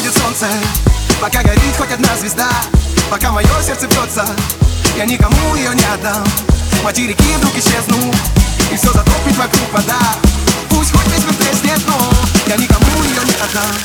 будет солнце, пока горит хоть одна звезда, пока мое сердце бьется, я никому ее не отдам. Материки вдруг исчезнут, и все затопит вокруг вода. Пусть хоть весь мир треснет, но я никому ее не отдам.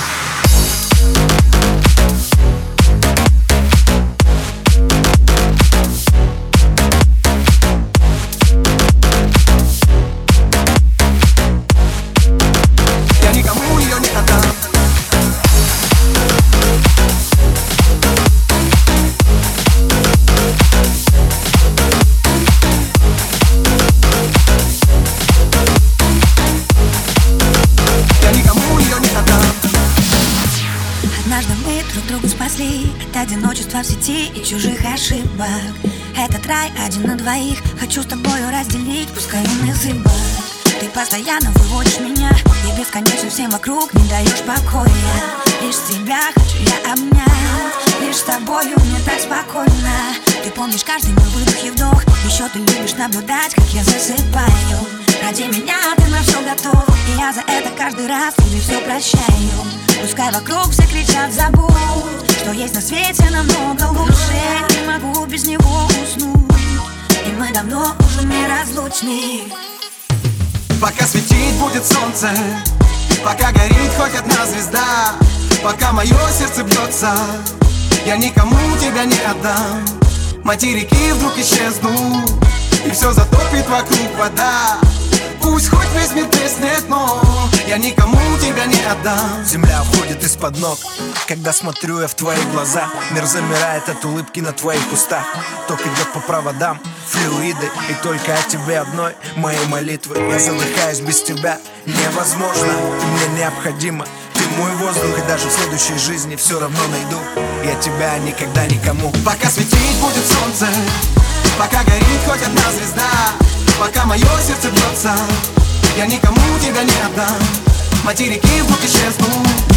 Однажды мы друг друга спасли от одиночества в сети и чужих ошибок. Этот рай один на двоих, хочу с тобою разделить, пускай он и зыбок. Ты постоянно выводишь меня, и бесконечно всем вокруг не даешь покоя. Лишь тебя хочу я обнять, лишь с тобою мне так спокойно. Ты помнишь каждый мой выдох и вдох, еще ты любишь наблюдать, как я засыпаю. Ради меня ты на все готов, и я за это каждый раз тебе все прощаю. Пускай вокруг все кричат забудь, что есть на свете намного лучше. Не могу без него уснуть, и мы давно уже неразлучны. Пока светить будет солнце, пока горит хоть одна звезда, пока мое сердце бьется, я никому тебя не отдам. Материки вдруг исчезнут, и все затопит вокруг вода. Пусть хоть весь мир треснет, но я никому тебя не отдам. Земля уходит из-под ног, когда смотрю я в твои глаза. Мир замирает от улыбки на твоих устах. Ток идет по проводам, флюиды, и только о тебе одной мои молитвы. Я задыхаюсь без тебя, невозможно, ты мне необходима. Ты мой воздух, и даже в следующей жизни все равно найду я тебя никогда никому. Пока светить будет солнце, пока горит хоть одна звезда, пока мое сердце бьется, я никому тебя не отдам. Материки вдруг исчезнут,